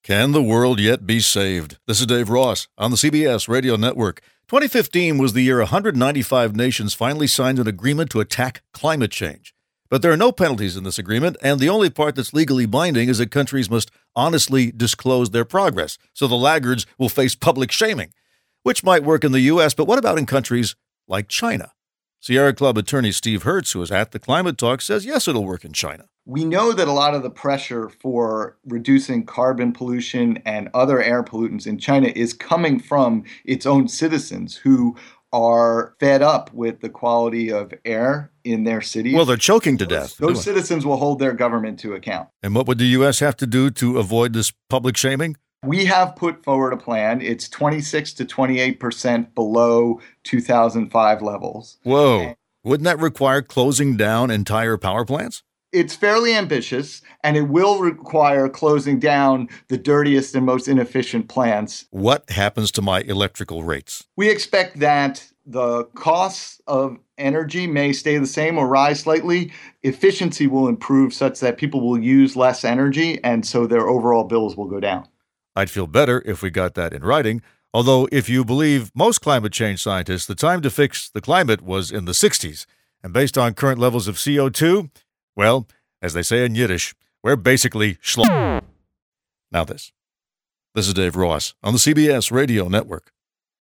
Can the world yet be saved? This is Dave Ross on the CBS Radio Network. 2015 was the year 195 nations finally signed an agreement to attack climate change. But there are no penalties in this agreement, and the only part that's legally binding is that countries must honestly disclose their progress, so the laggards will face public shaming, which might work in the U.S., but what about in countries like China? Sierra Club attorney Steve Hertz, who was at the climate talk, says yes, it'll work in China. We know that a lot of the pressure for reducing carbon pollution and other air pollutants in China is coming from its own citizens who are fed up with the quality of air in their cities. Well, they're choking to death. Those citizens will hold their government to account. And what would the U.S. have to do to avoid this public shaming? We have put forward a plan. It's 26 to 28% below 2005 levels. Whoa. Wouldn't that require closing down entire power plants? It's fairly ambitious, and it will require closing down the dirtiest and most inefficient plants. What happens to my electrical rates? We expect that the costs of energy may stay the same or rise slightly. Efficiency will improve such that people will use less energy, and so their overall bills will go down. I'd feel better if we got that in writing. Although, if you believe most climate change scientists, the time to fix the climate was in the 60s. And based on current levels of CO2, well, as they say in Yiddish, we're basically schlo. Now this. This is Dave Ross on the CBS Radio Network.